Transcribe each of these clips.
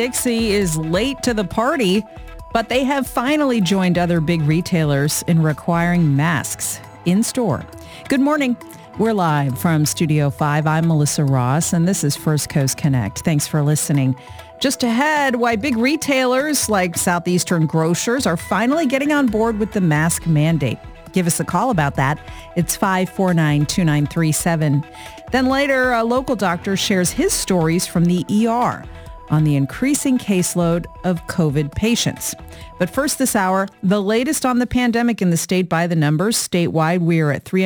Winn-Dixie is late to the party, but they have finally joined other big retailers in requiring masks in store. Good morning. We're live from Studio 5. I'm Melissa Ross, and this is First Coast Connect. Thanks for listening. Just ahead, why big retailers like Southeastern Grocers are finally getting on board with the mask mandate. Give us a call about that. It's 549-2937. Then later, a local doctor shares his stories from the ER on the increasing caseload of COVID patients. But first this hour, the latest on the pandemic in the state by the numbers. Statewide, we are at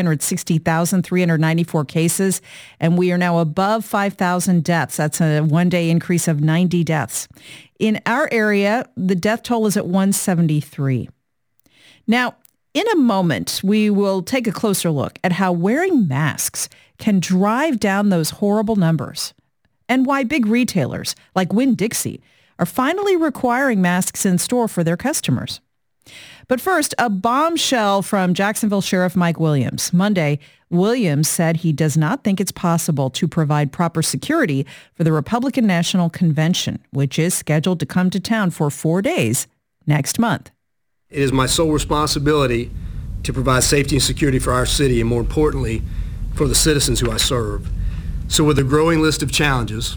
360,394 cases, and we are now above 5,000 deaths. That's a one-day increase of 90 deaths. In our area, the death toll is at 173. Now, in a moment, we will take a closer look at how wearing masks can drive down those horrible numbers, and why big retailers like Winn-Dixie are finally requiring masks in store for their customers. But first, a bombshell from Jacksonville Sheriff Mike Williams. Monday, Williams said he does not think it's possible to provide proper security for the Republican National Convention, which is scheduled to come to town for 4 days next month. It is my sole responsibility to provide safety and security for our city, and more importantly, for the citizens who I serve. So with a growing list of challenges,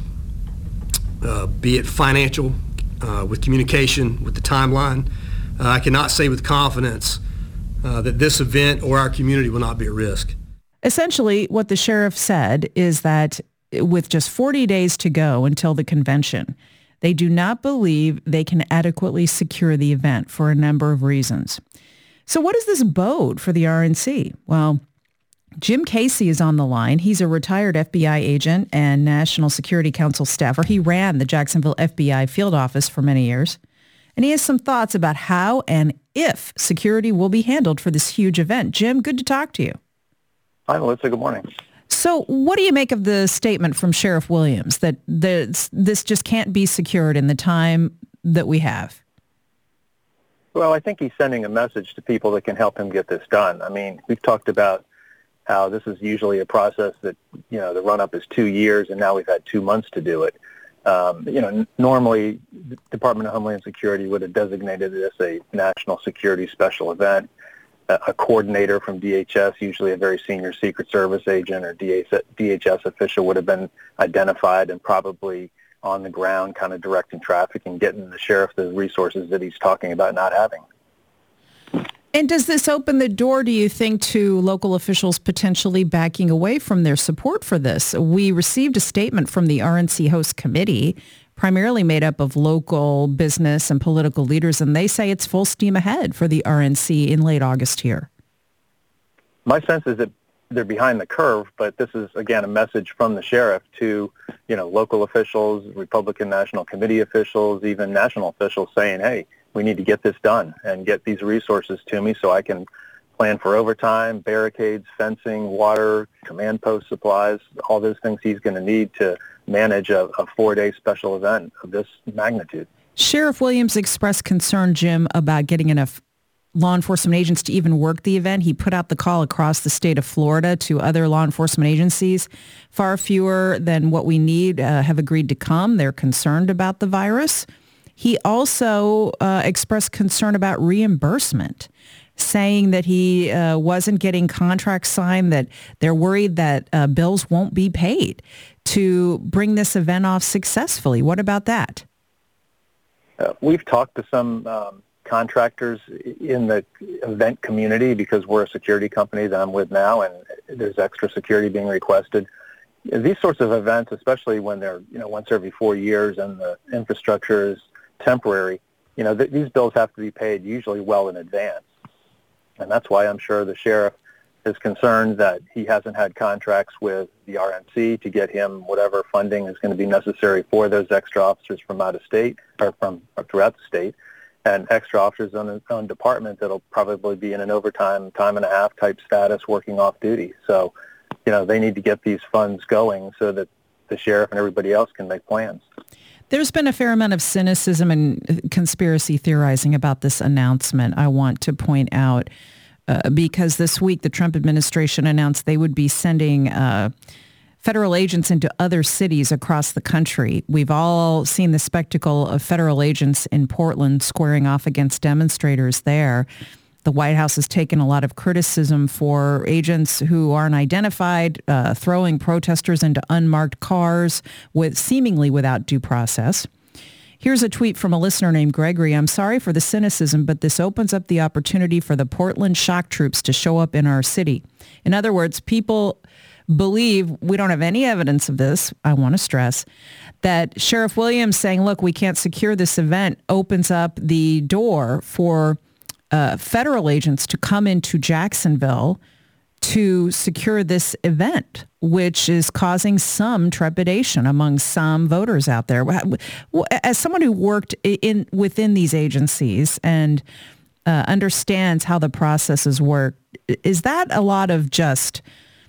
be it financial, with communication, with the timeline, I cannot say with confidence that this event or our community will not be at risk. Essentially, what the sheriff said is that with just 40 days to go until the convention, they do not believe they can adequately secure the event for a number of reasons. So what does this bode for the RNC? Well, Jim Casey is on the line. He's a retired FBI agent and National Security Council staffer. He ran the Jacksonville FBI field office for many years. And he has some thoughts about how and if security will be handled for this huge event. Jim, good to talk to you. Hi, Melissa. Good morning. So what do you make of the statement from Sheriff Williams that this just can't be secured in the time that we have? Well, I think he's sending a message to people that can help him get this done. I mean, we've talked about how this is usually a process that, the run-up is 2 years, and now we've had 2 months to do it. Normally, the Department of Homeland Security would have designated this a national security special event. A coordinator from DHS, usually a very senior Secret Service agent or DHS official, would have been identified and probably on the ground kind of directing traffic and getting the sheriff the resources that he's talking about not having. And does this open the door, do you think, to local officials potentially backing away from their support for this? We received a statement from the RNC host committee, primarily made up of local business and political leaders, and they say it's full steam ahead for the RNC in late August here. My sense is that they're behind the curve, but this is, again, a message from the sheriff to, local officials, Republican National Committee officials, even national officials saying, hey, we need to get this done and get these resources to me so I can plan for overtime, barricades, fencing, water, command post supplies, all those things he's going to need to manage a 4-day special event of this magnitude. Sheriff Williams expressed concern, Jim, about getting enough law enforcement agents to even work the event. He put out the call across the state of Florida to other law enforcement agencies. Far fewer than what we need have agreed to come. They're concerned about the virus. He also expressed concern about reimbursement, saying that he wasn't getting contracts signed, that they're worried that bills won't be paid to bring this event off successfully. What about that? We've talked to some contractors in the event community because we're a security company that I'm with now, and there's extra security being requested. These sorts of events, especially when they're once every 4 years and the infrastructure is temporary, these bills have to be paid usually well in advance. And that's why I'm sure the sheriff is concerned that he hasn't had contracts with the RNC to get him whatever funding is going to be necessary for those extra officers from out of state or from throughout the state, and extra officers on his own department that'll probably be in an overtime, time and a half type status working off duty. So, they need to get these funds going so that the sheriff and everybody else can make plans. There's been a fair amount of cynicism and conspiracy theorizing about this announcement, I want to point out, because this week the Trump administration announced they would be sending federal agents into other cities across the country. We've all seen the spectacle of federal agents in Portland squaring off against demonstrators there. The White House has taken a lot of criticism for agents who aren't identified, throwing protesters into unmarked cars seemingly without due process. Here's a tweet from a listener named Gregory. I'm sorry for the cynicism, but this opens up the opportunity for the Portland shock troops to show up in our city. In other words, people believe, we don't have any evidence of this, I want to stress, that Sheriff Williams saying, look, we can't secure this event opens up the door for federal agents to come into Jacksonville to secure this event, which is causing some trepidation among some voters out there. As someone who worked within these agencies and understands how the processes work, is that a lot of just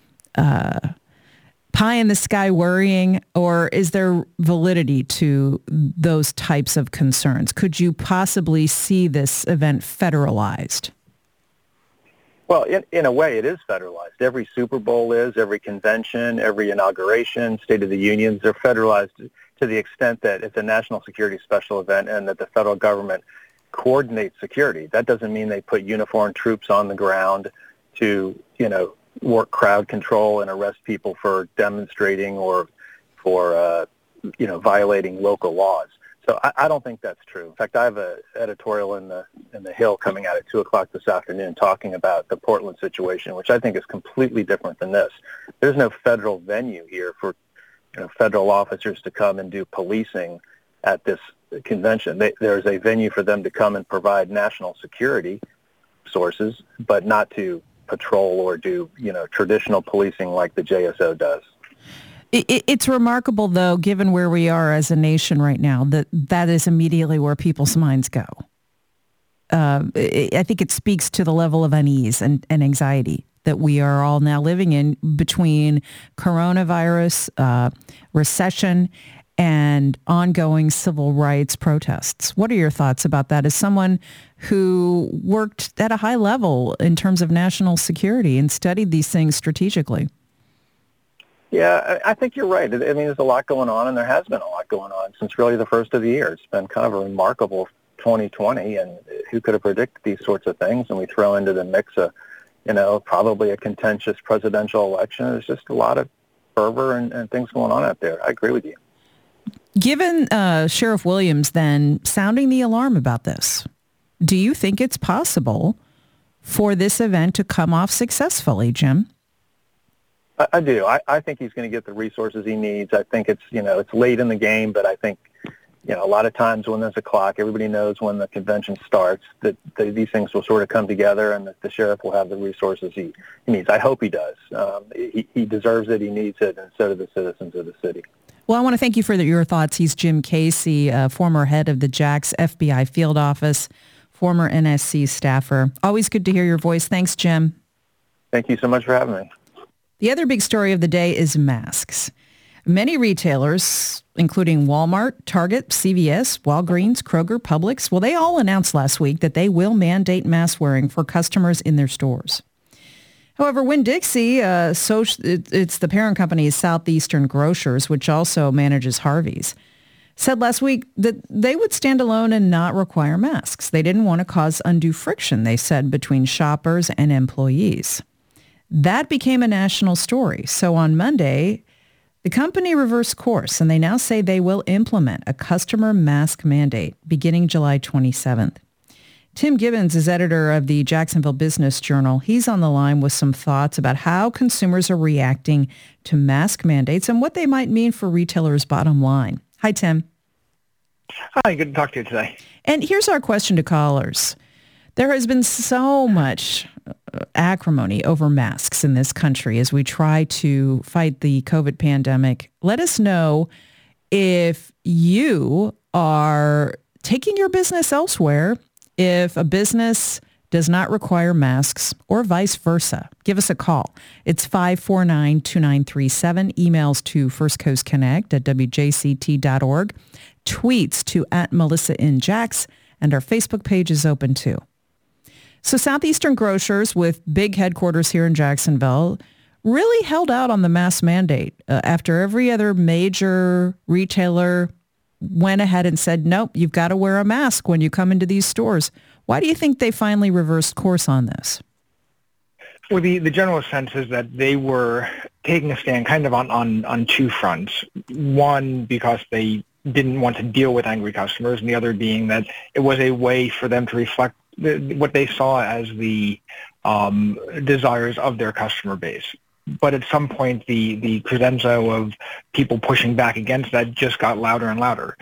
pie in the sky worrying, or is there validity to those types of concerns? Could you possibly see this event federalized? Well, in a way, it is federalized. Every Super Bowl is, every convention, every inauguration, State of the Unions, they're federalized to the extent that it's a national security special event and that the federal government coordinates security. That doesn't mean they put uniformed troops on the ground to, work crowd control and arrest people for demonstrating or for, violating local laws. So I don't think that's true. In fact, I have an editorial in the Hill coming out at 2:00 this afternoon talking about the Portland situation, which I think is completely different than this. There's no federal venue here for federal officers to come and do policing at this convention. There's a venue for them to come and provide national security sources, but not to patrol or do traditional policing like the JSO does. It's remarkable, though, given where we are as a nation right now, that is immediately where people's minds go. I think it speaks to the level of unease and anxiety that we are all now living in between coronavirus, recession, and ongoing civil rights protests. What are your thoughts about that as someone who worked at a high level in terms of national security and studied these things strategically? Yeah, I think you're right. I mean, there's a lot going on, and there has been a lot going on since really the first of the year. It's been kind of a remarkable 2020, and who could have predicted these sorts of things? And we throw into the mix probably a contentious presidential election. There's just a lot of fervor and things going on out there. I agree with you. Given Sheriff Williams then sounding the alarm about this, do you think it's possible for this event to come off successfully, Jim? I do. I think he's going to get the resources he needs. I think it's late in the game, but I think, a lot of times when there's a clock, everybody knows when the convention starts, that these things will sort of come together and that the sheriff will have the resources he needs. I hope he does. He deserves it, he needs it, and so do the citizens of the city. Well, I want to thank you for your thoughts. He's Jim Casey, former head of the JAX FBI field office, former NSC staffer. Always good to hear your voice. Thanks, Jim. Thank you so much for having me. The other big story of the day is masks. Many retailers, including Walmart, Target, CVS, Walgreens, Kroger, Publix, they all announced last week that they will mandate mask wearing for customers in their stores. However, Winn-Dixie, it's the parent company Southeastern Grocers, which also manages Harvey's, said last week that they would stand alone and not require masks. They didn't want to cause undue friction, they said, between shoppers and employees. That became a national story. So on Monday, the company reversed course, and they now say they will implement a customer mask mandate beginning July 27th. Tim Gibbons is editor of the Jacksonville Business Journal. He's on the line with some thoughts about how consumers are reacting to mask mandates and what they might mean for retailers' bottom line. Hi, Tim. Hi, good to talk to you today. And here's our question to callers. There has been so much acrimony over masks in this country as we try to fight the COVID pandemic. Let us know if you are taking your business elsewhere, if a business does not require masks, or vice versa. Give us a call. It's 549-2937. Emails to firstcoastconnect@wjct.org. Tweets to @MelissaNJax. And our Facebook page is open too. So Southeastern Grocers, with big headquarters here in Jacksonville, really held out on the mask mandate after every other major retailer went ahead and said, nope, you've got to wear a mask when you come into these stores. Why do you think they finally reversed course on this? Well, the general sense is that they were taking a stand kind of on two fronts. One, because they didn't want to deal with angry customers, and the other being that it was a way for them to reflect what they saw as the desires of their customer base. But at some point, the crescendo of people pushing back against that just got louder and louder.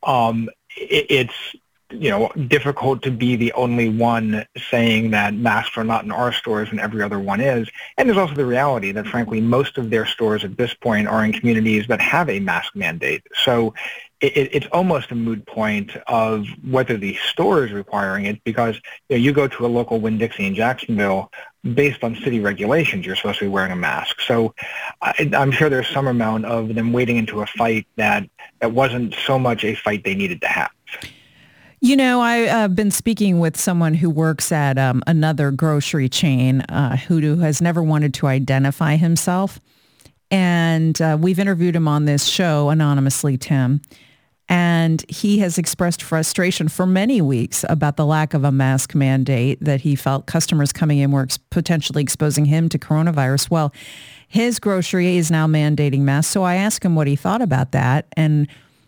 It's difficult to be the only one saying that masks are not in our stores when every other one is. And there's also the reality that, frankly, most of their stores at this point are in communities that have a mask mandate. So it's almost a moot point of whether the store is requiring it, because you go to a local Winn-Dixie in Jacksonville, based on city regulations, you're supposed to be wearing a mask. So I'm sure there's some amount of them wading into a fight that wasn't so much a fight they needed to have. I've been speaking with someone who works at another grocery chain who has never wanted to identify himself. And we've interviewed him on this show anonymously, Tim. And he has expressed frustration for many weeks about the lack of a mask mandate, that he felt customers coming in were potentially exposing him to coronavirus. Well, his grocery is now mandating masks. So I asked him what he thought about that. And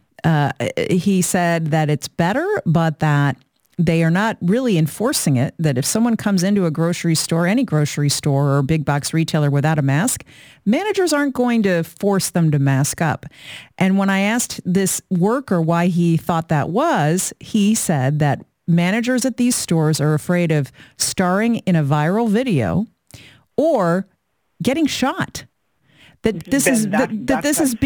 he said that it's better, but that they are not really enforcing it, that if someone comes into a grocery store, any grocery store or big box retailer without a mask, managers aren't going to force them to mask up. And when I asked this worker why he thought that was, he said that managers at these stores are afraid of starring in a viral video or getting shot. That this has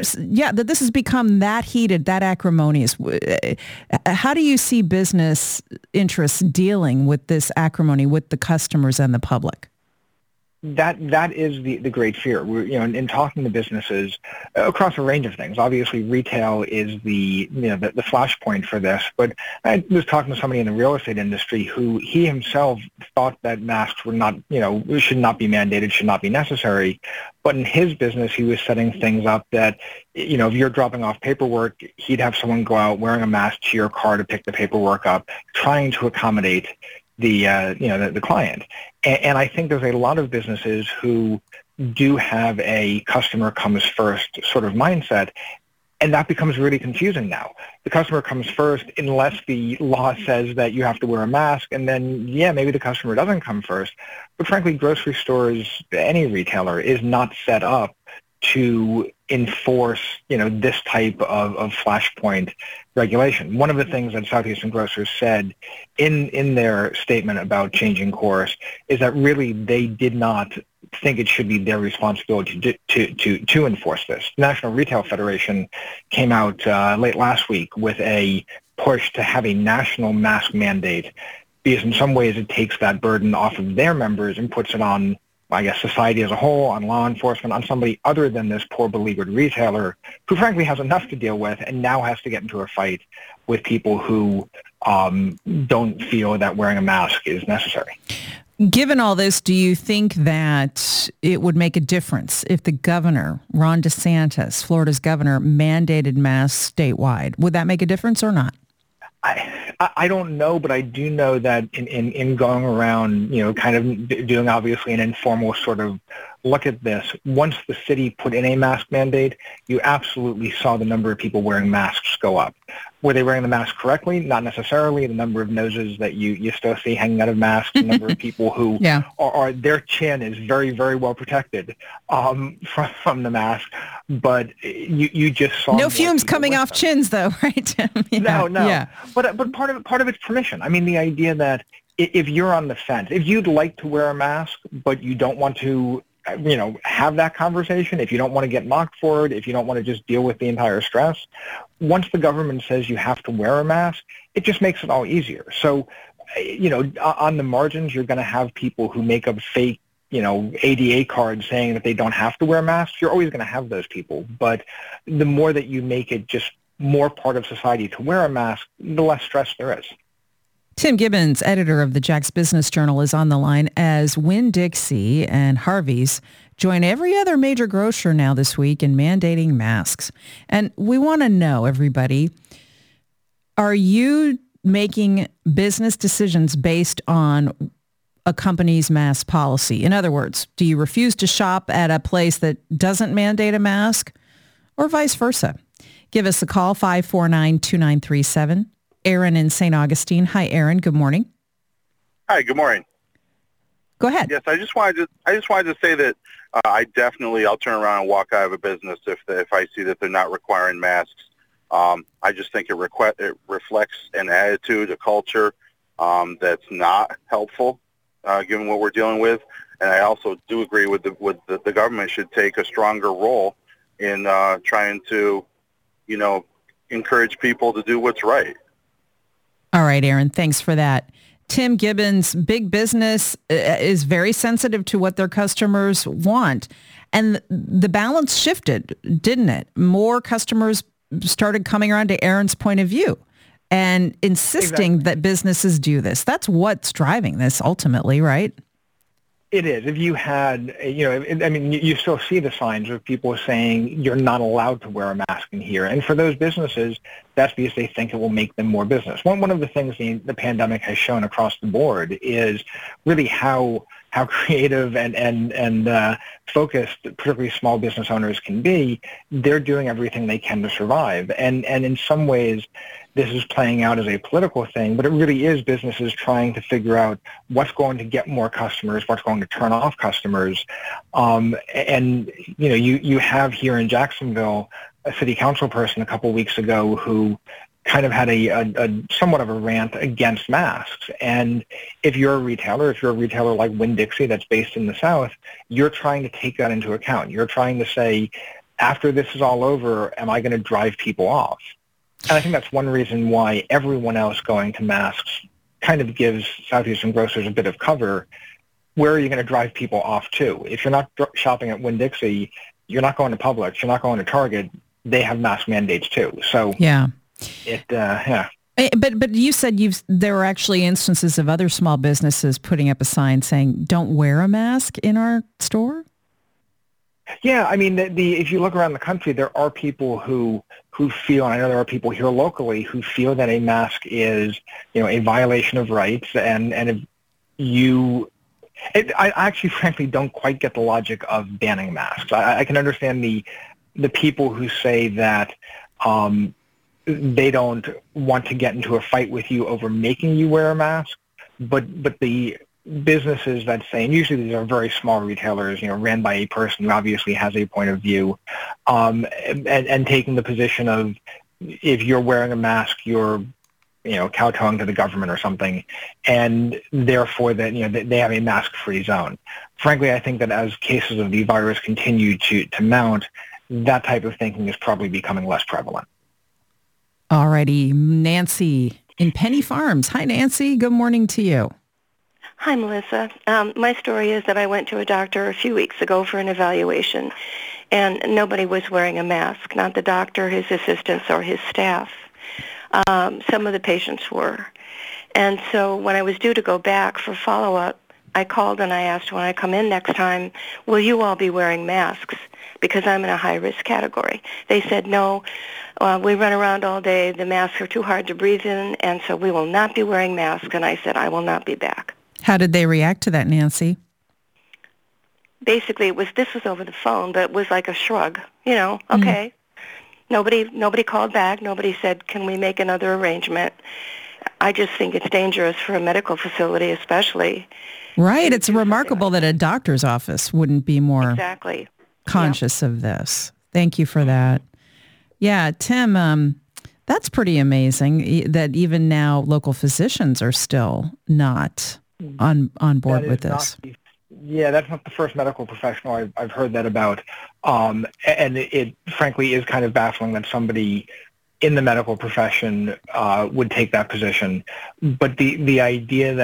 become that heated, that acrimonious. How do you see business interests dealing with this acrimony with the customers and the public? That is the great fear. We're, in talking to businesses across a range of things. Obviously, retail is the flashpoint for this. But I was talking to somebody in the real estate industry who he himself thought that masks were not, should not be mandated, should not be necessary. But in his business, he was setting things up that, if you're dropping off paperwork, he'd have someone go out wearing a mask to your car to pick the paperwork up, trying to accommodate the client. And I think there's a lot of businesses who do have a customer comes first sort of mindset, and that becomes really confusing now. The customer comes first unless the law says that you have to wear a mask, and then, maybe the customer doesn't come first. But frankly, grocery stores, any retailer, is not set up to enforce, this type of flashpoint regulation. One of the things that Southeastern Grocers said in their statement about changing course is that really they did not think it should be their responsibility to enforce this. The National Retail Federation came out late last week with a push to have a national mask mandate, because in some ways it takes that burden off of their members and puts it on, I guess, society as a whole, on law enforcement, on somebody other than this poor beleaguered retailer who frankly has enough to deal with and now has to get into a fight with people who don't feel that wearing a mask is necessary. Given all this, do you think that it would make a difference if the governor, Ron DeSantis, Florida's governor, mandated masks statewide? Would that make a difference or not? I don't know, but I do know that in going around, kind of doing obviously an informal sort of look at this, once the city put in a mask mandate, you absolutely saw the number of people wearing masks go up. Were they wearing the mask correctly? Not necessarily. The number of noses that you still see hanging out of masks, the number of people who are their chin is very, very well protected from the mask. But you just saw no fumes coming off chins, though, right? No. Yeah. But part of it's permission. I mean, the idea that if you're on the fence, if you'd like to wear a mask, but you don't want to have that conversation, if you don't want to get mocked for it, if you don't want to just deal with the entire stress, once the government says you have to wear a mask, it just makes it all easier. So, on the margins, you're going to have people who make up fake, ADA cards saying that they don't have to wear masks. You're always going to have those people. But the more that you make it just more part of society to wear a mask, the less stress there is. Tim Gibbons, editor of the Jax Business Journal, is on the line as Winn-Dixie and Harvey's join every other major grocer now this week in mandating masks. And we want to know, everybody, are you making business decisions based on a company's mask policy? In other words, do you refuse to shop at a place that doesn't mandate a mask, or vice versa? Give us a call, 549-2937. Aaron in St. Augustine. Hi, Aaron. Good morning. Hi, good morning. Go ahead. Yes, I just wanted to say that I'll turn around and walk out of a business if I see that they're not requiring masks. I just think it reflects an attitude, a culture that's not helpful, given what we're dealing with. And I also do agree with the government should take a stronger role in trying to, encourage people to do what's right. All right, Aaron, thanks for that. Tim Gibbons, big business is very sensitive to what their customers want. And the balance shifted, didn't it? More customers started coming around to Aaron's point of view and insisting that businesses do this. That's what's driving this ultimately, right? It is. If you had, you still see the signs of people saying you're not allowed to wear a mask in here. And for those businesses, that's because they think it will make them more business. One of the things the pandemic has shown across the board is really how creative and focused, particularly small business owners can be. They're doing everything they can to survive. And in some ways, this is playing out as a political thing, but it really is businesses trying to figure out what's going to get more customers, what's going to turn off customers. You have here in Jacksonville a city council person a couple of weeks ago who kind of had a somewhat of a rant against masks. And if you're a retailer like Winn-Dixie that's based in the South, you're trying to take that into account. You're trying to say, after this is all over, am I going to drive people off? And I think that's one reason why everyone else going to masks kind of gives Southeastern grocers a bit of cover. Where are you going to drive people off to? If you're not shopping at Winn-Dixie, you're not going to Publix, you're not going to Target. They have mask mandates too. So yeah. But you said there were actually instances of other small businesses putting up a sign saying, "Don't wear a mask in our store." Yeah, I mean, if you look around the country, there are people who feel, and I know there are people here locally who feel that a mask is, a violation of rights, and I actually frankly don't quite get the logic of banning masks. I can understand the people who say that they don't want to get into a fight with you over making you wear a mask, but the businesses that say, and usually these are very small retailers, ran by a person who obviously has a point of view, and taking the position of, if you're wearing a mask, you're, kowtowing to the government or something, and therefore that, they have a mask-free zone. Frankly, I think that as cases of the virus continue to mount, that type of thinking is probably becoming less prevalent. All righty, Nancy in Penny Farms. Hi, Nancy. Good morning to you. Hi, Melissa. My story is that I went to a doctor a few weeks ago for an evaluation, and nobody was wearing a mask, not the doctor, his assistants, or his staff. Some of the patients were. And so when I was due to go back for follow-up, I called and I asked, when I come in next time, will you all be wearing masks? Because I'm in a high-risk category. They said, no, we run around all day. The masks are too hard to breathe in, and so we will not be wearing masks. And I said, I will not be back. How did they react to that, Nancy? Basically, this was over the phone, but it was like a shrug. Okay. Nobody called back. Nobody said, can we make another arrangement? I just think it's dangerous for a medical facility, especially. Right. It's remarkable that a doctor's office wouldn't be more conscious of this. Thank you for that. Yeah, Tim, that's pretty amazing that even now local physicians are still not on board with this. That's not the first medical professional I've heard that about. And it frankly is kind of baffling that somebody in the medical profession would take that position. But the idea that,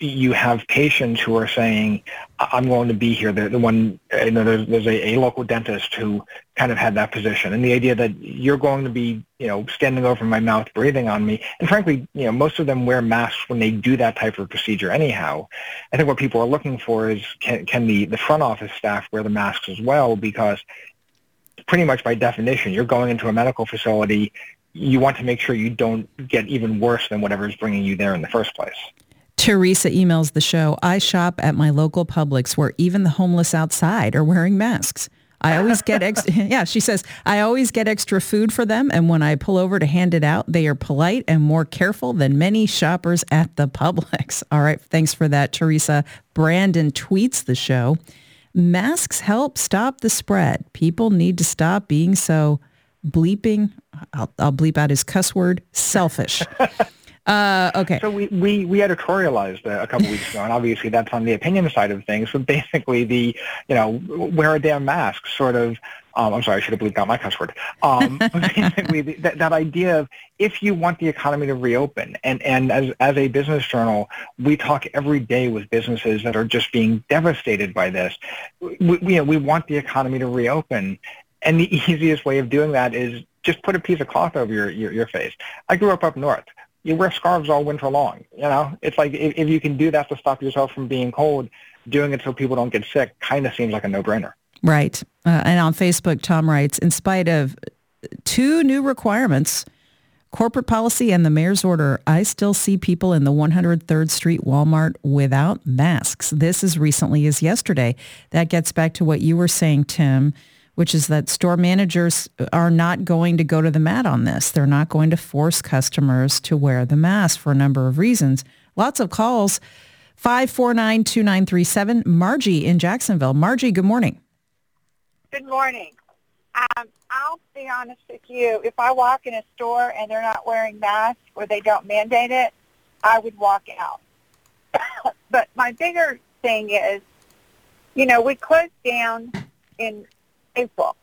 you have patients who are saying, I'm going to be here. The one, there's a local dentist who kind of had that position. And the idea that you're going to be, standing over my mouth, breathing on me. And frankly, most of them wear masks when they do that type of procedure anyhow. I think what people are looking for is, can the front office staff wear the masks as well? Because pretty much by definition, you're going into a medical facility. You want to make sure you don't get even worse than whatever is bringing you there in the first place. Teresa emails the show, I shop at my local Publix where even the homeless outside are wearing masks. I always get she says, I always get extra food for them. And when I pull over to hand it out, they are polite and more careful than many shoppers at the Publix. All right. Thanks for that, Teresa. Brandon tweets the show. Masks help stop the spread. People need to stop being so bleeping. I'll bleep out his cuss word, selfish. Okay. So we editorialized a couple weeks ago, and obviously that's on the opinion side of things. But basically, the wear a damn mask sort of. I'm sorry, I should have bleeped out my cuss word. Basically, that idea of if you want the economy to reopen, and as a business journal, we talk every day with businesses that are just being devastated by this. We want the economy to reopen, and the easiest way of doing that is just put a piece of cloth over your face. I grew up north. You wear scarves all winter long. It's like if you can do that to stop yourself from being cold, doing it so people don't get sick kind of seems like a no-brainer. Right. And on Facebook, Tom writes, in spite of 2 new requirements, corporate policy and the mayor's order, I still see people in the 103rd Street Walmart without masks. This as recently as yesterday. That gets back to what you were saying, Tim, which is that store managers are not going to go to the mat on this. They're not going to force customers to wear the mask for a number of reasons. Lots of calls. 549-2937. Margie in Jacksonville. Margie, good morning. Good morning. I'll be honest with you. If I walk in a store and they're not wearing masks or they don't mandate it, I would walk out. But my bigger thing is, we closed down in April.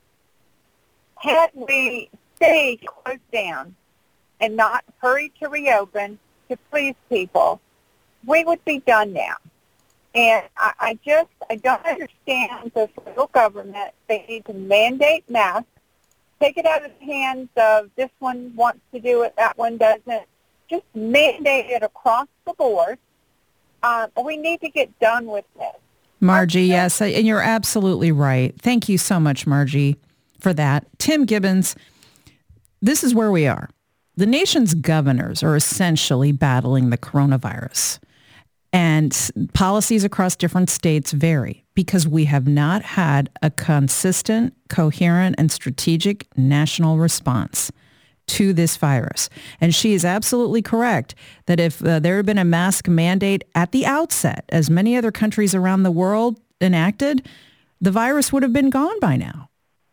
Had we stayed closed down and not hurried to reopen to please people, we would be done now. And I don't understand the federal government. They need to mandate masks, take it out of the hands of this one wants to do it, that one doesn't. Just mandate it across the board. We need to get done with this. Margie, yes, and you're absolutely right. Thank you so much, Margie, for that. Tim Gibbons, this is where we are. The nation's governors are essentially battling the coronavirus. And policies across different states vary because we have not had a consistent, coherent, and strategic national response to this virus. And she is absolutely correct that if there had been a mask mandate at the outset, as many other countries around the world enacted, the virus would have been gone by now.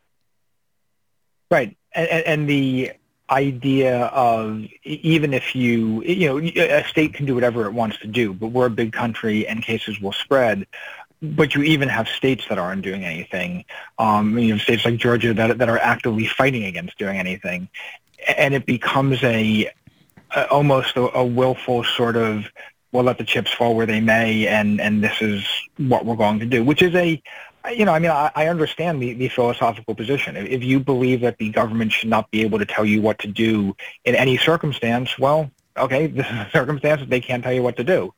Right. And the idea of even if a state can do whatever it wants to do, but we're a big country and cases will spread. But you even have states that aren't doing anything. You have states like Georgia that are actively fighting against doing anything. And it becomes almost a willful sort of, we'll let the chips fall where they may, and this is what we're going to do, which is I understand the philosophical position. If you believe that the government should not be able to tell you what to do in any circumstance, well, okay, this is a circumstance that they can't tell you what to do.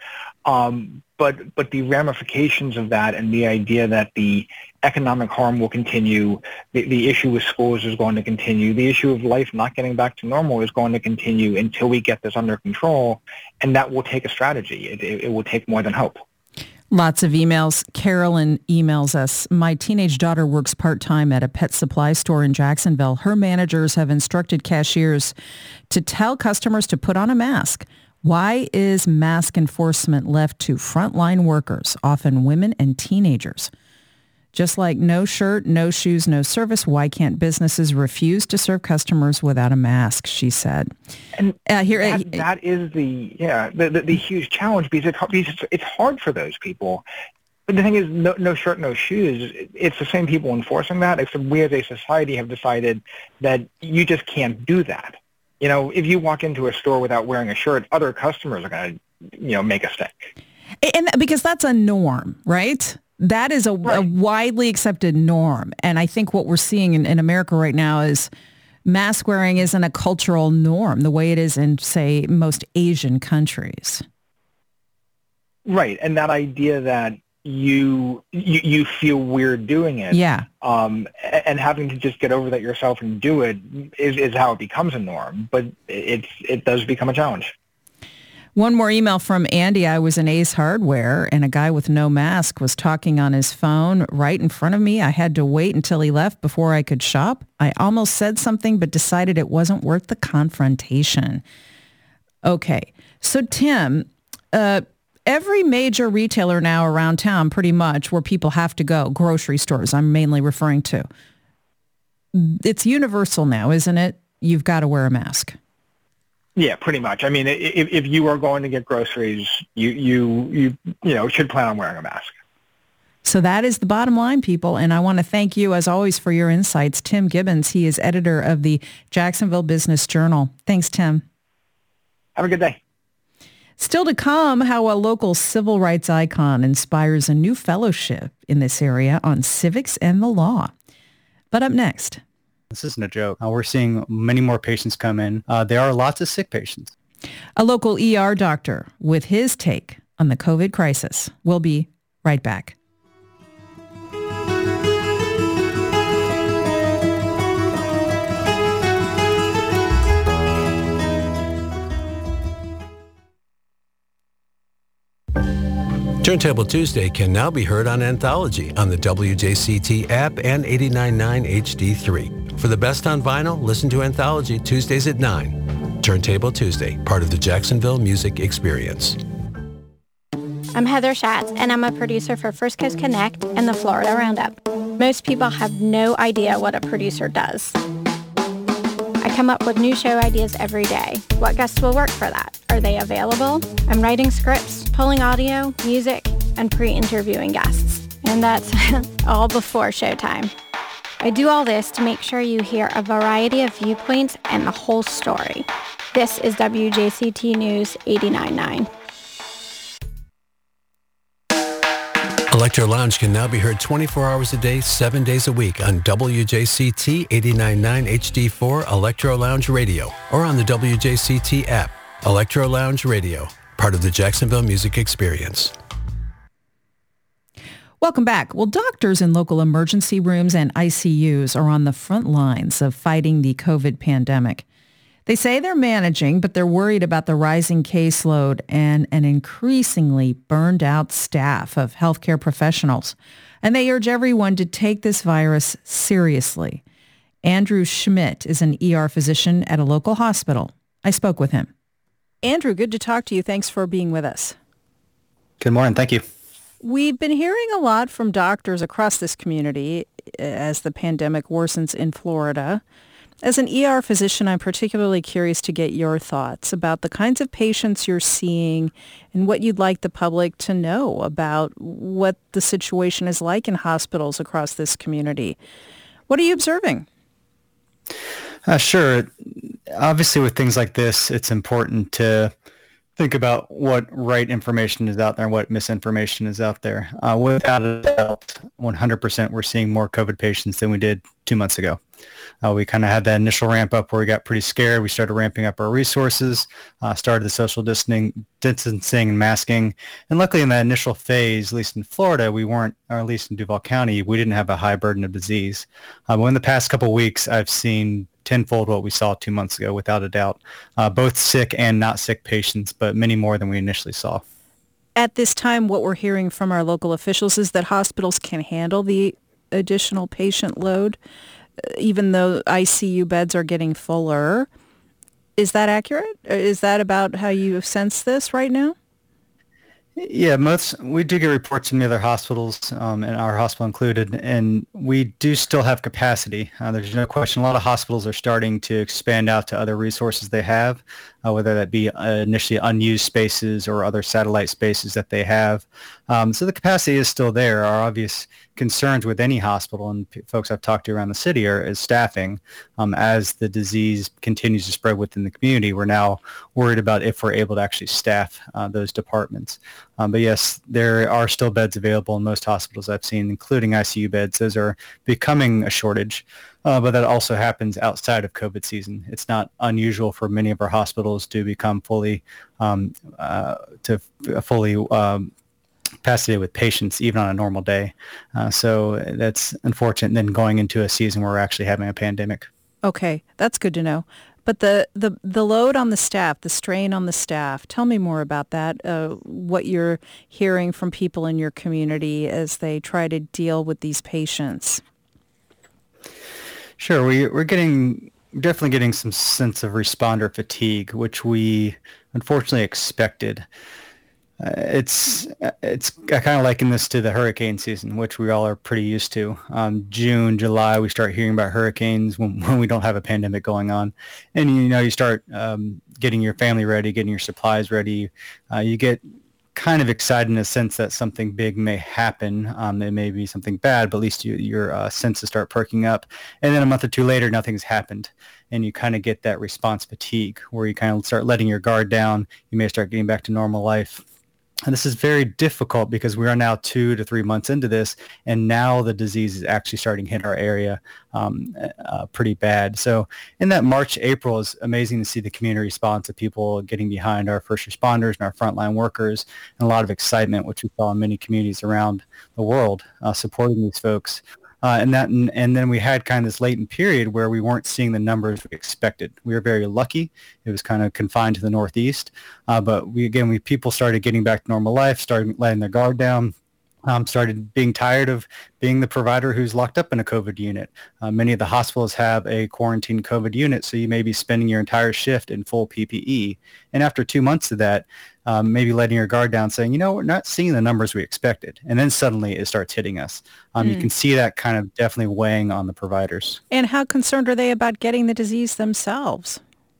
But the ramifications of that and the idea that the economic harm will continue, the issue with schools is going to continue, the issue of life not getting back to normal is going to continue until we get this under control, and that will take a strategy. It will take more than hope. Lots of emails. Carolyn emails us. My teenage daughter works part-time at a pet supply store in Jacksonville. Her managers have instructed cashiers to tell customers to put on a mask. Why is mask enforcement left to frontline workers, often women and teenagers? Just like no shirt, no shoes, no service, why can't businesses refuse to serve customers without a mask, she said. And that is the huge challenge because it's hard for those people. But the thing is, no shirt, no shoes, it's the same people enforcing that, except we as a society have decided that you just can't do that. If you walk into a store without wearing a shirt, other customers are going to make a stink. And because that's a norm, right? That is a widely accepted norm. And I think what we're seeing in America right now is mask wearing isn't a cultural norm the way it is in, say, most Asian countries. Right. And that idea that you feel weird doing it. Yeah. And having to just get over that yourself and do it is how it becomes a norm. But it does become a challenge. One more email from Andy. I was in Ace Hardware and a guy with no mask was talking on his phone right in front of me. I had to wait until he left before I could shop. I almost said something but decided it wasn't worth the confrontation. Okay. So Tim, every major retailer now around town, pretty much where people have to go, grocery stores I'm mainly referring to, it's universal now, isn't it? You've got to wear a mask. Yeah, pretty much. I mean, if you are going to get groceries, you should plan on wearing a mask. So that is the bottom line, people. And I want to thank you, as always, for your insights. Tim Gibbons, he is editor of the Jacksonville Business Journal. Thanks, Tim. Have a good day. Still to come, how a local civil rights icon inspires a new fellowship in this area on civics and the law. But up next. This isn't a joke. We're seeing many more patients come in. There are lots of sick patients. A local ER doctor with his take on the COVID crisis. We'll be right back. Turntable Tuesday can now be heard on Anthology on the WJCT app and 89.9 HD3. For the best on vinyl, listen to Anthology Tuesdays at 9. Turntable Tuesday, part of the Jacksonville Music Experience. I'm Heather Schatz, and I'm a producer for First Coast Connect and the Florida Roundup. Most people have no idea what a producer does. I come up with new show ideas every day. What guests will work for that? Are they available? I'm writing scripts, pulling audio, music, and pre-interviewing guests. And that's all before showtime. I do all this to make sure you hear a variety of viewpoints and the whole story. This is WJCT News 89.9. Electro Lounge can now be heard 24 hours a day, 7 days a week on WJCT 89.9 HD4 Electro Lounge Radio or on the WJCT app. Electro Lounge Radio, part of the Jacksonville Music Experience. Welcome back. Well, doctors in local emergency rooms and ICUs are on the front lines of fighting the COVID pandemic. They say they're managing, but they're worried about the rising caseload and an increasingly burned out staff of healthcare professionals. And they urge everyone to take this virus seriously. Andrew Schmidt is an ER physician at a local hospital. I spoke with him. Andrew, good to talk to you. Thanks for being with us. Good morning. Thank you. We've been hearing a lot from doctors across this community as the pandemic worsens in Florida. As an ER physician, I'm particularly curious to get your thoughts about the kinds of patients you're seeing and what you'd like the public to know about what the situation is like in hospitals across this community. What are you observing? Sure. Obviously, with things like this, it's important to think about what right information is out there and what misinformation is out there. Without a doubt, 100% we're seeing more COVID patients than we did 2 months ago. We kind of had that initial ramp up where we got pretty scared. We started ramping up our resources, started the social distancing and masking. And luckily in that initial phase, at least in Florida, we weren't, or at least in Duval County, we didn't have a high burden of disease. But in the past couple of weeks, I've seen tenfold what we saw 2 months ago, without a doubt. Both sick and not sick patients, but many more than we initially saw. At this time, what we're hearing from our local officials is that hospitals can handle the additional patient load, even though ICU beds are getting fuller. Is that accurate? Is that about how you sense this right now? Yeah, we do get reports from the other hospitals, and our hospital included, and we do still have capacity. There's no question. A lot of hospitals are starting to expand out to other resources they have. whether that be initially unused spaces or other satellite spaces that they have. So the capacity is still there. Our obvious concerns with any hospital and folks I've talked to around the city is staffing. As the disease continues to spread within the community, we're now worried about if we're able to actually staff those departments. But yes, there are still beds available in most hospitals I've seen, including ICU beds. Those are becoming a shortage, but that also happens outside of COVID season. It's not unusual for many of our hospitals to become fully capacity with patients even on a normal day. So that's unfortunate. And then going into a season where we're actually having a pandemic. Okay, that's good to know. But the load on the staff, the strain on the staff, tell me more about that, what you're hearing from people in your community as they try to deal with these patients. Sure, we're definitely getting some sense of responder fatigue, which we unfortunately expected. I kind of liken this to the hurricane season, which we all are pretty used to. June, July, we start hearing about hurricanes when we don't have a pandemic going on. And, you start getting your family ready, getting your supplies ready. You get kind of excited in a sense that something big may happen. It may be something bad, but at least your senses start perking up. And then a month or two later, nothing's happened. And you kind of get that response fatigue where you kind of start letting your guard down. You may start getting back to normal life. And this is very difficult because we are now 2 to 3 months into this, and now the disease is actually starting to hit our area pretty bad. So in that March, April is amazing to see the community response of people getting behind our first responders and our frontline workers, and a lot of excitement, which we saw in many communities around the world supporting these folks. And then we had kind of this latent period where we weren't seeing the numbers we expected. We were very lucky. It was kind of confined to the Northeast. But people started getting back to normal life, started letting their guard down, started being tired of being the provider who's locked up in a COVID unit. Many of the hospitals have a quarantine COVID unit, so you may be spending your entire shift in full PPE. And after 2 months of that, maybe letting your guard down, saying, we're not seeing the numbers we expected. And then suddenly it starts hitting us. You can see that kind of definitely weighing on the providers. And how concerned are they about getting the disease themselves?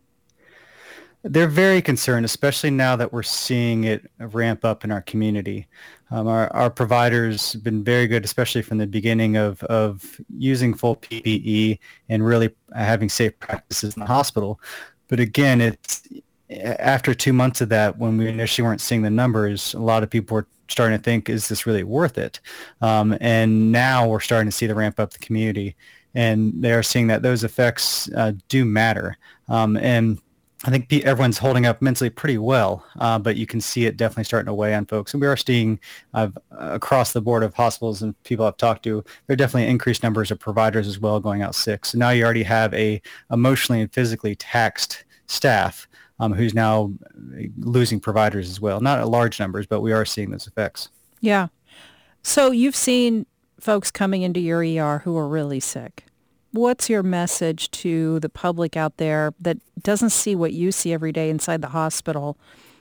They're very concerned, especially now that we're seeing it ramp up in our community. Our providers have been very good, especially from the beginning of using full PPE and really having safe practices in the hospital. But again, it's after 2 months of that, when we initially weren't seeing the numbers, a lot of people were starting to think, is this really worth it? And now we're starting to see the ramp up the community, and they are seeing that those effects do matter. And I think everyone's holding up mentally pretty well, but you can see it definitely starting to weigh on folks. And we are seeing across the board of hospitals and people I've talked to, there are definitely increased numbers of providers as well going out sick. So now you already have a emotionally and physically taxed staff who's now losing providers as well. Not at large numbers, but we are seeing those effects. Yeah. So you've seen folks coming into your ER who are really sick. What's your message to the public out there that doesn't see what you see every day inside the hospital,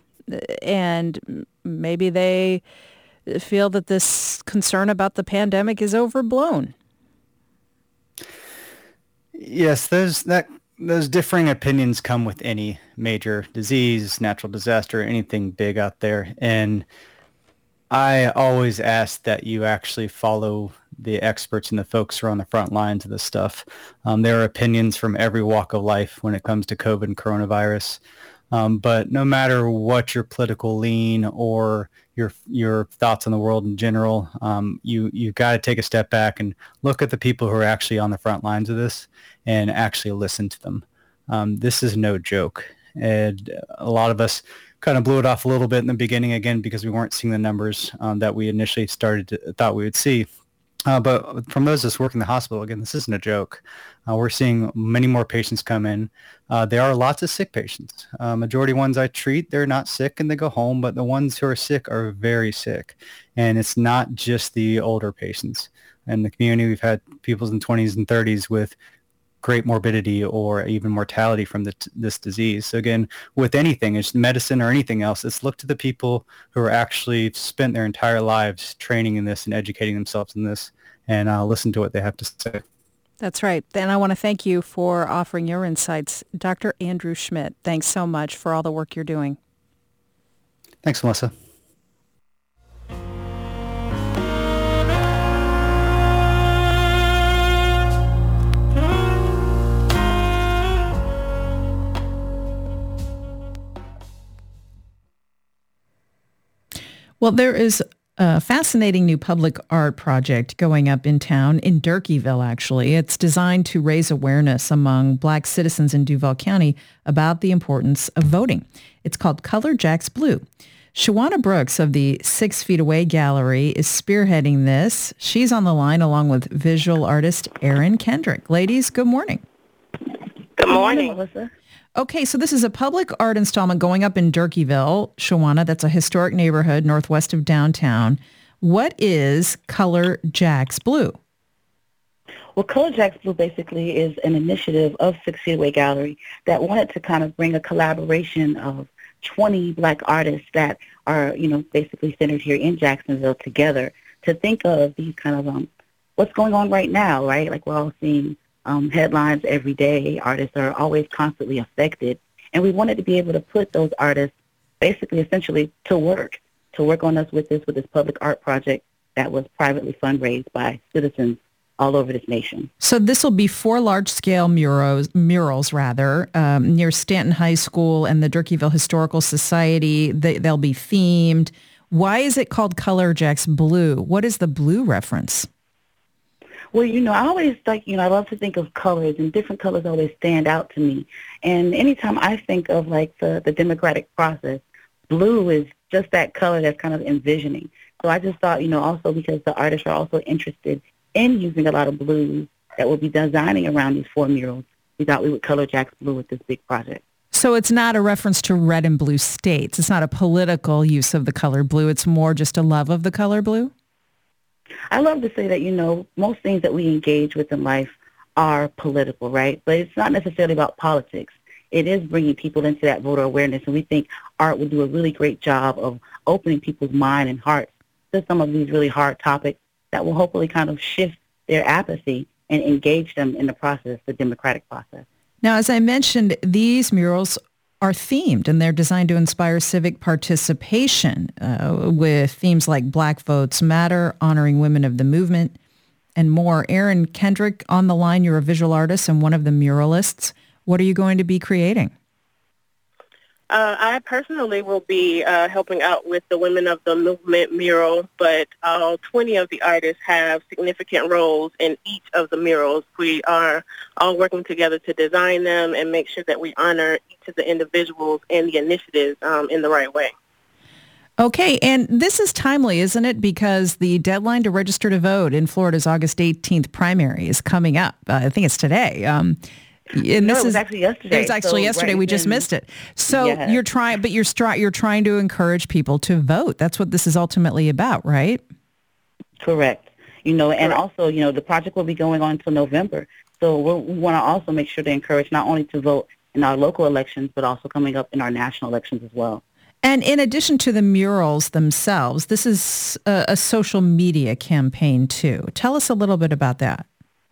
and maybe they feel that this concern about the pandemic is overblown? Yes, those differing opinions come with any major disease, natural disaster, anything big out there. And I always ask that you actually follow the experts and the folks who are on the front lines of this stuff. There are opinions from every walk of life when it comes to COVID and coronavirus. But no matter what your political lean or your thoughts on the world in general, you've got to take a step back and look at the people who are actually on the front lines of this and actually listen to them. This is no joke. And a lot of us kind of blew it off a little bit in the beginning, again, because we weren't seeing the numbers that we initially thought we would see. But from those of us working in the hospital, again, this isn't a joke. We're seeing many more patients come in. There are lots of sick patients. Majority of ones I treat, they're not sick and they go home, but the ones who are sick are very sick. And it's not just the older patients. In the community, we've had people in 20s and 30s with great morbidity or even mortality from this disease. So again, with anything, it's medicine or anything else, it's look to the people who are actually spent their entire lives training in this and educating themselves in this, and listen to what they have to say. That's right. And I want to thank you for offering your insights. Dr. Andrew Schmidt, thanks so much for all the work you're doing. Thanks, Melissa. Well, there is a fascinating new public art project going up in town, in Durkeeville, actually. It's designed to raise awareness among Black citizens in Duval County about the importance of voting. It's called Color Jacks Blue. Shawana Brooks of the 6 Feet Away Gallery is spearheading this. She's on the line along with visual artist Erin Kendrick. Ladies, good morning. Good morning, Melissa. Okay, so this is a public art installment going up in Durkeeville, Shawana. That's a historic neighborhood northwest of downtown. What is Color Jacks Blue? Well, Color Jacks Blue basically is an initiative of 6 Feet Away Gallery that wanted to kind of bring a collaboration of 20 Black artists that are, basically centered here in Jacksonville together to think of these kind of what's going on right now, right? Like we're all seeing headlines every day. Artists are always constantly affected. And we wanted to be able to put those artists basically essentially to work on us with this public art project that was privately fundraised by citizens all over this nation. So this will be 4 large-scale murals near Stanton High School and the Durkeeville Historical Society. They'll be themed. Why is it called Color Jacks Blue? What is the blue reference? Well, I always I love to think of colors, and different colors always stand out to me. And anytime I think of, the democratic process, blue is just that color that's kind of envisioning. So I just thought, also because the artists are also interested in using a lot of blues that will be designing around these 4 murals, we thought we would color Jacks Blue with this big project. So it's not a reference to red and blue states. It's not a political use of the color blue. It's more just a love of the color blue? I love to say that, most things that we engage with in life are political, right? But it's not necessarily about politics. It is bringing people into that voter awareness, and we think art will do a really great job of opening people's mind and hearts to some of these really hard topics that will hopefully kind of shift their apathy and engage them in the process, the democratic process. Now, as I mentioned, these murals are themed, and they're designed to inspire civic participation with themes like Black Votes Matter, honoring women of the movement, and more. Erin Kendrick, on the line, you're a visual artist and one of the muralists. What are you going to be creating? I personally will be helping out with the Women of the Movement mural, but all 20 of the artists have significant roles in each of the murals. We are all working together to design them and make sure that we honor each of the individuals and the initiatives in the right way. Okay, and this is timely, isn't it? Because the deadline to register to vote in Florida's August 18th primary is coming up. I think it's today. It was actually yesterday. It was actually yesterday. Right, we just missed it. So yeah. You're trying to encourage people to vote. That's what this is ultimately about, right? Correct. And also, the project will be going on until November. So we want to also make sure to encourage not only to vote in our local elections, but also coming up in our national elections as well. And in addition to the murals themselves, this is a social media campaign too. Tell us a little bit about that.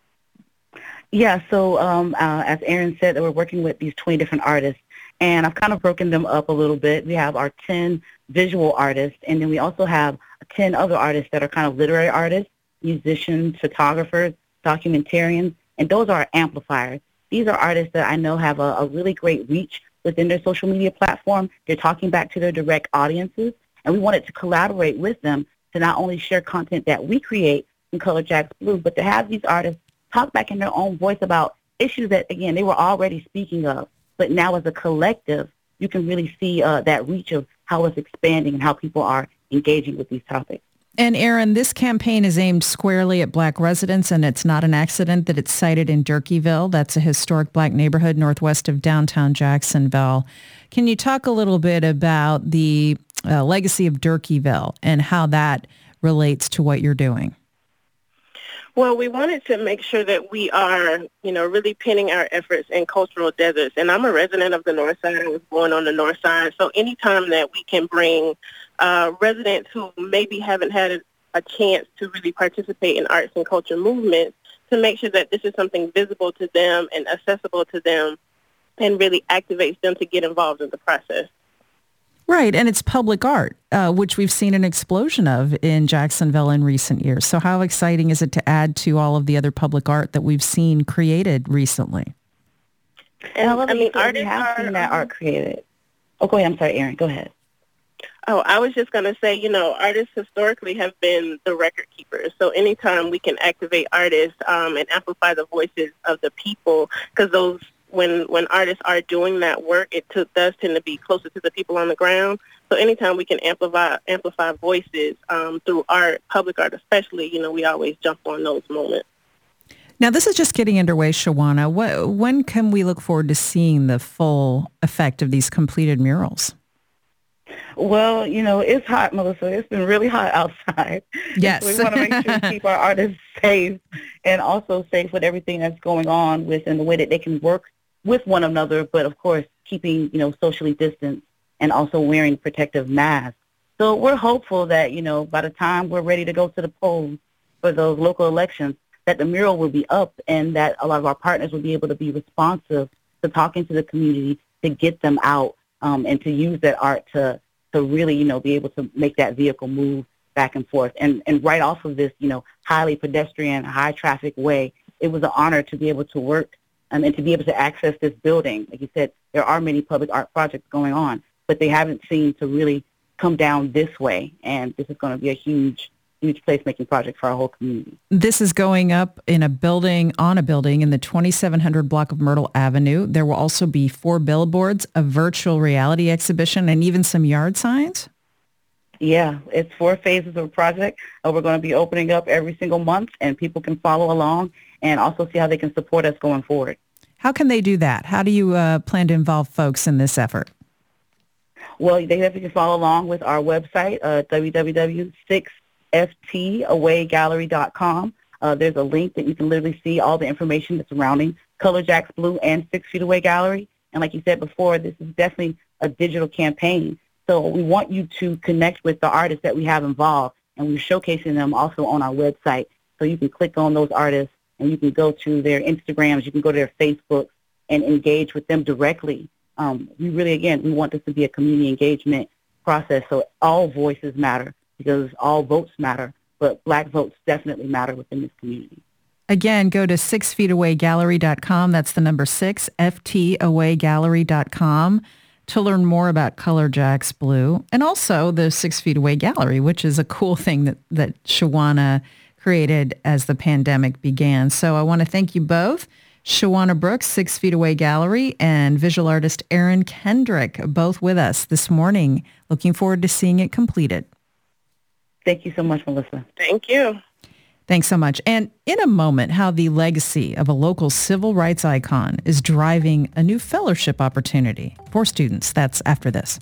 Yeah, so as Erin said, we're working with these 20 different artists, and I've kind of broken them up a little bit. We have our 10 visual artists, and then we also have 10 other artists that are kind of literary artists, musicians, photographers, documentarians, and those are our amplifiers. These are artists that I know have a really great reach within their social media platform. They're talking back to their direct audiences, and we wanted to collaborate with them to not only share content that we create in Color Jacks Blue, but to have these artists talk back in their own voice about issues that, again, they were already speaking of. But now as a collective, you can really see that reach of how it's expanding and how people are engaging with these topics. And Erin, this campaign is aimed squarely at Black residents, and it's not an accident that it's sited in Durkeeville. That's a historic Black neighborhood northwest of downtown Jacksonville. Can you talk a little bit about the legacy of Durkeeville and how that relates to what you're doing? Well, we wanted to make sure that we are, really pinning our efforts in cultural deserts. And I'm a resident of the North Side. I was born on the North Side. So anytime that we can bring residents who maybe haven't had a chance to really participate in arts and culture movements to make sure that this is something visible to them and accessible to them and really activates them to get involved in the process. Right, and it's public art, which we've seen an explosion of in Jacksonville in recent years. So how exciting is it to add to all of the other public art that we've seen created recently? And artists have seen that art created. Oh, go ahead. I'm sorry, Erin. Go ahead. Oh, I was just going to say, artists historically have been the record keepers. So anytime we can activate artists and amplify the voices of the people, because when artists are doing that work, it does tend to be closer to the people on the ground. So anytime we can amplify voices through art, public art especially, we always jump on those moments. Now, this is just getting underway, Shawana. When can we look forward to seeing the full effect of these completed murals? Well, it's hot, Melissa. It's been really hot outside. Yes. So we want to make sure we keep our artists safe and also safe with everything that's going on and the way that they can work with one another, but of course keeping, socially distanced and also wearing protective masks. So we're hopeful that, by the time we're ready to go to the polls for those local elections, that the mural will be up and that a lot of our partners will be able to be responsive to talking to the community, to get them out and to use that art to really, be able to make that vehicle move back and forth. And right off of this, highly pedestrian, high traffic way, it was an honor to be able to work and to be able to access this building. Like you said, there are many public art projects going on, but they haven't seemed to really come down this way. And this is going to be a huge placemaking project for our whole community. This is going up on a building in the 2700 block of Myrtle Avenue. There will also be 4 billboards, a virtual reality exhibition, and even some yard signs. Yeah, it's 4 phases of a project. We're going to be opening up every single month, and people can follow along and also see how they can support us going forward. How can they do that? How do you plan to involve folks in this effort? Well, they definitely can follow along with our website, www.6ftawaygallery.com. There's a link that you can literally see all the information that's surrounding Color Jacks Blue and 6 Feet Away Gallery. And like you said before, this is definitely a digital campaign. So we want you to connect with the artists that we have involved, and we're showcasing them also on our website. So you can click on those artists, and you can go to their Instagrams, you can go to their Facebook, and engage with them directly. We want this to be a community engagement process, so all voices matter because all votes matter, but Black votes definitely matter within this community. Again, go to 6feetawaygallery.com. That's the number 6, ftawaygallery.com, to learn more about Color Jacks Blue and also the 6 Feet Away Gallery, which is a cool thing that Shawana created as the pandemic began. So I want to thank you both, Shawana Brooks, 6 Feet Away Gallery, and visual artist Erin Kendrick, both with us this morning. Looking forward to seeing it completed. Thank you so much, Melissa. Thank you. Thanks so much. And in a moment, how the legacy of a local civil rights icon is driving a new fellowship opportunity for students. That's after this.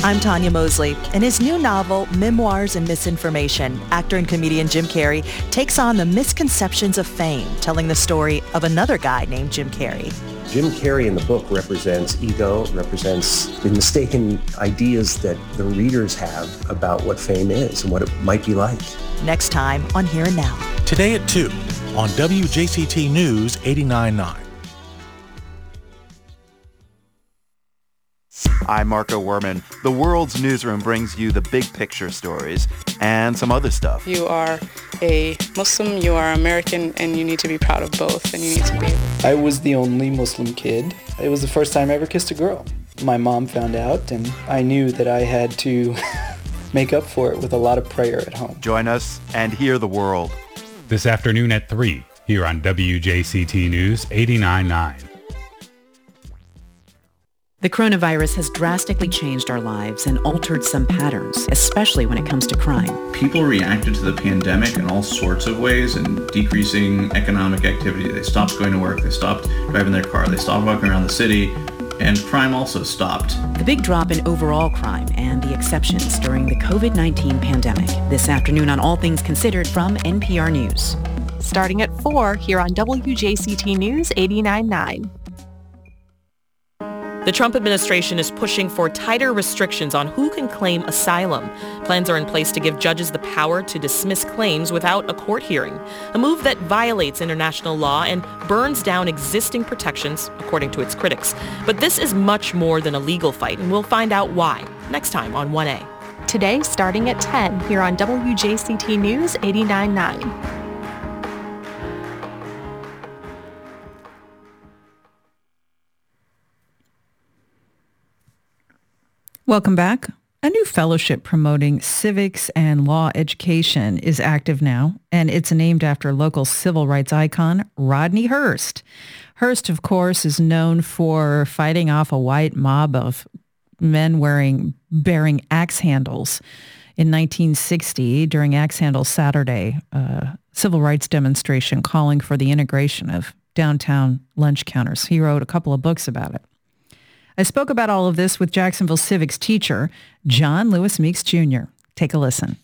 I'm Tanya Mosley. In his new novel, Memoirs and Misinformation, actor and comedian Jim Carrey takes on the misconceptions of fame, telling the story of another guy named Jim Carrey. Jim Carrey in the book represents ego, represents the mistaken ideas that the readers have about what fame is and what it might be like. Next time on Here and Now. Today at 2 on WJCT News 89.9. I'm Marco Werman. The World's Newsroom brings you the big picture stories and some other stuff. You are a Muslim, you are American, and you need to be proud of both, and you need to be able. I was the only Muslim kid. It was the first time I ever kissed a girl. My mom found out, and I knew that I had to make up for it with a lot of prayer at home. Join us and hear the world. This afternoon at 3, here on WJCT News 89.9. The coronavirus has drastically changed our lives and altered some patterns, especially when it comes to crime. People reacted to the pandemic in all sorts of ways and decreasing economic activity. They stopped going to work, they stopped driving their car, they stopped walking around the city, and crime also stopped. The big drop in overall crime and the exceptions during the COVID-19 pandemic. This afternoon on All Things Considered from NPR News. Starting at 4 here on WJCT News 89.9. The Trump administration is pushing for tighter restrictions on who can claim asylum. Plans are in place to give judges the power to dismiss claims without a court hearing, a move that violates international law and burns down existing protections, according to its critics. But this is much more than a legal fight, and we'll find out why next time on 1A. Today, starting at 10 here on WJCT News 89.9. Welcome back. A new fellowship promoting civics and law education is active now, and it's named after local civil rights icon Rodney Hurst. Hurst, of course, is known for fighting off a white mob of men bearing axe handles. In 1960, during Axe Handle Saturday, a civil rights demonstration calling for the integration of downtown lunch counters. He wrote a couple of books about it. I spoke about all of this with Jacksonville Civics teacher, John Lewis Meeks, Jr. Take a listen.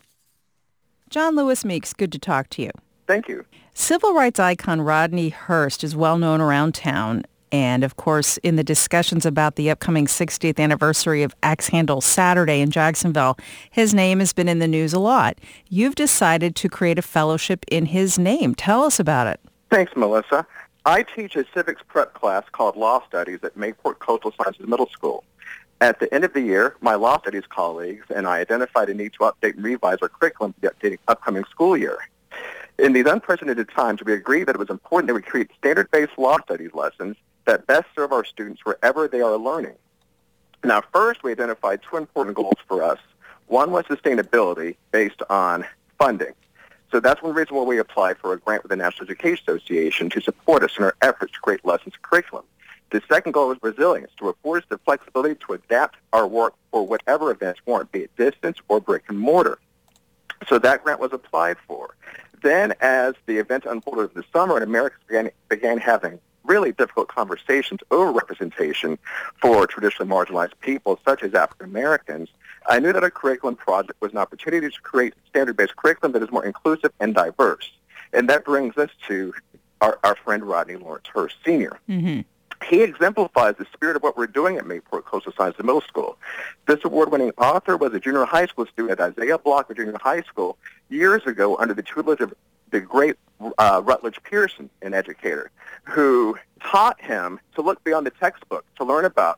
John Lewis Meeks, good to talk to you. Thank you. Civil rights icon Rodney Hurst is well known around town. And, of course, in the discussions about the upcoming 60th anniversary of Axe Handle Saturday in Jacksonville, his name has been in the news a lot. You've decided to create a fellowship in his name. Tell us about it. Thanks, Melissa. I teach a civics prep class called Law Studies at Mayport Coastal Sciences Middle School. At the end of the year, my Law Studies colleagues and I identified a need to update and revise our curriculum for the upcoming school year. In these unprecedented times, we agreed that it was important that we create standard-based Law Studies lessons that best serve our students wherever they are learning. Now, first, we identified two important goals for us. One was sustainability based on funding. So that's one reason why we applied for a grant with the National Education Association to support us in our efforts to create lessons curriculum. The second goal was resilience, to afford us the flexibility to adapt our work for whatever events warrant, be it distance or brick and mortar. So that grant was applied for. Then as the event unfolded in the summer and Americans began having really difficult conversations over representation for traditionally marginalized people such as African Americans, I knew that a curriculum project was an opportunity to create standard-based curriculum that is more inclusive and diverse. And that brings us to our friend Rodney Lawrence Hurst, Sr. Mm-hmm. He exemplifies the spirit of what we're doing at Mayport Coastal Sciences Middle School. This award-winning author was a junior high school student at Isaiah Block of Junior High School years ago under the tutelage of the great Rutledge Pearson, an educator, who taught him to look beyond the textbook, to learn about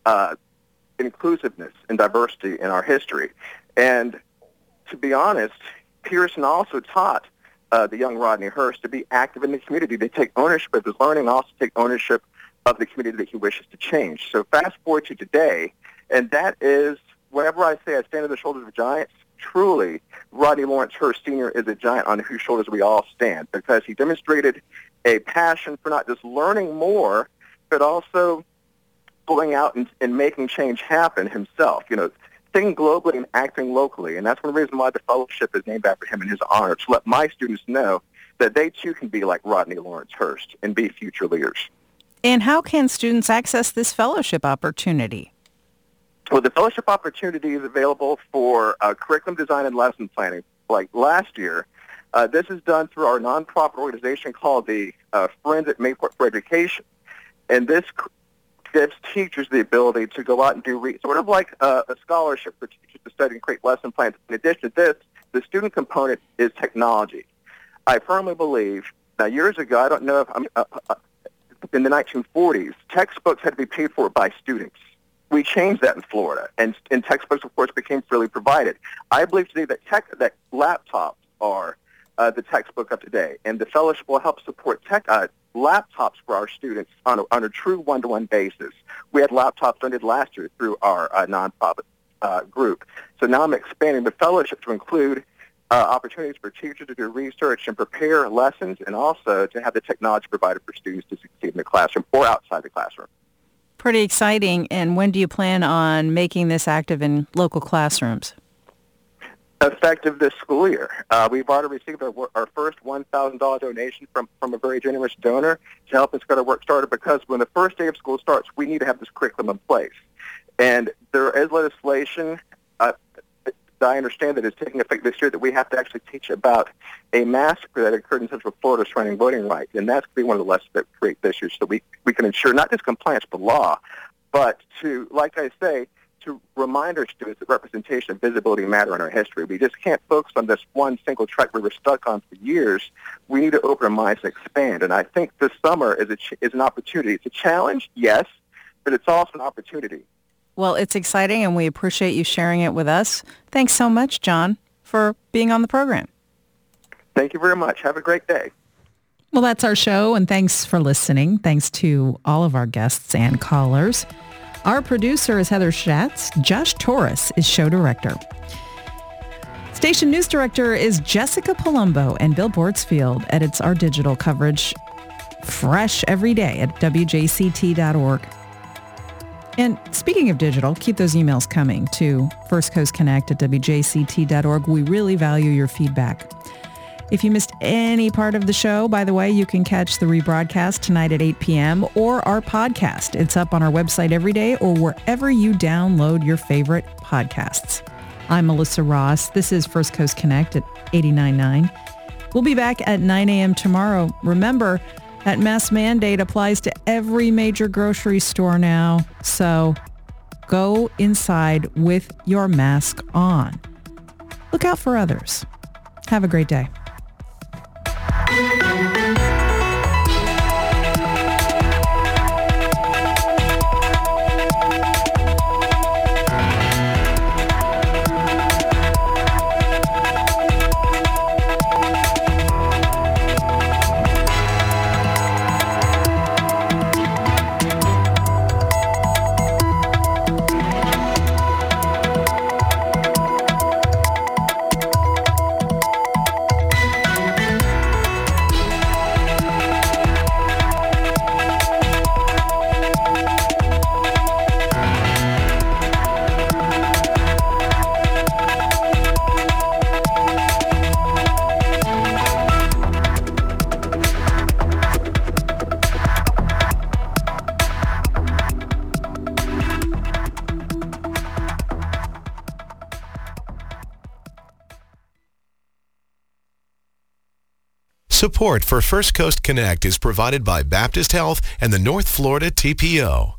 inclusiveness and diversity in our history. And to be honest, Pearson also taught the young Rodney Hurst to be active in the community, to take ownership of his learning, and also take ownership of the community that he wishes to change. So fast forward to today, and that is, whenever I say I stand on the shoulders of giants, truly, Rodney Lawrence Hurst Sr. is a giant on whose shoulders we all stand, because he demonstrated a passion for not just learning more, but also going out and making change happen himself. You know, thinking globally and acting locally. And that's one reason why the fellowship is named after him in his honor, to let my students know that they too can be like Rodney Lawrence Hurst and be future leaders. And how can students access this fellowship opportunity? Well, the fellowship opportunity is available for curriculum design and lesson planning. Like last year, this is done through our nonprofit organization called the Friends at Mayport for Education. And this gives teachers the ability to go out and do sort of like a scholarship for teachers to study and create lesson plans. In addition to this, the student component is technology. I firmly believe, now years ago, I don't know if, in the 1940s, textbooks had to be paid for by students. We changed that in Florida, and textbooks, of course, became freely provided. I believe today that laptops are the textbook of today, and the fellowship will help support laptops for our students on a true one-to-one basis. We had laptops funded last year through our nonprofit group. So now I'm expanding the fellowship to include opportunities for teachers to do research and prepare lessons, and also to have the technology provided for students to succeed in the classroom or outside the classroom. Pretty exciting. And when do you plan on making this active in local classrooms? Effective this school year. We've already received our first $1,000 donation from a very generous donor to help us get our work started, because when the first day of school starts, we need to have this curriculum in place. And there is legislation I understand that is taking effect this year that we have to actually teach about a massacre that occurred in Central Florida surrounding voting rights. And that's going to be one of the lessons that create this year, so we can ensure not just compliance with law, but to, like I say, to remind our students that representation and visibility matter in our history. We just can't focus on this one single track we were stuck on for years. We need to open our minds and expand. And I think this summer is an opportunity. It's a challenge, yes, but it's also an opportunity. Well, it's exciting, and we appreciate you sharing it with us. Thanks so much, John, for being on the program. Thank you very much. Have a great day. Well, that's our show, and thanks for listening. Thanks to all of our guests and callers. Our producer is Heather Schatz. Josh Torres is show director. Station news director is Jessica Palumbo, and Bill Bortsfield edits our digital coverage fresh every day at WJCT.org. And speaking of digital, keep those emails coming to firstcoastconnect@WJCT.org. We really value your feedback. If you missed any part of the show, by the way, you can catch the rebroadcast tonight at 8 p.m. or our podcast. It's up on our website every day or wherever you download your favorite podcasts. I'm Melissa Ross. This is First Coast Connect at 89.9. We'll be back at 9 a.m. tomorrow. Remember, that mask mandate applies to every major grocery store now, so go inside with your mask on. Look out for others. Have a great day. Support for First Coast Connect is provided by Baptist Health and the North Florida TPO.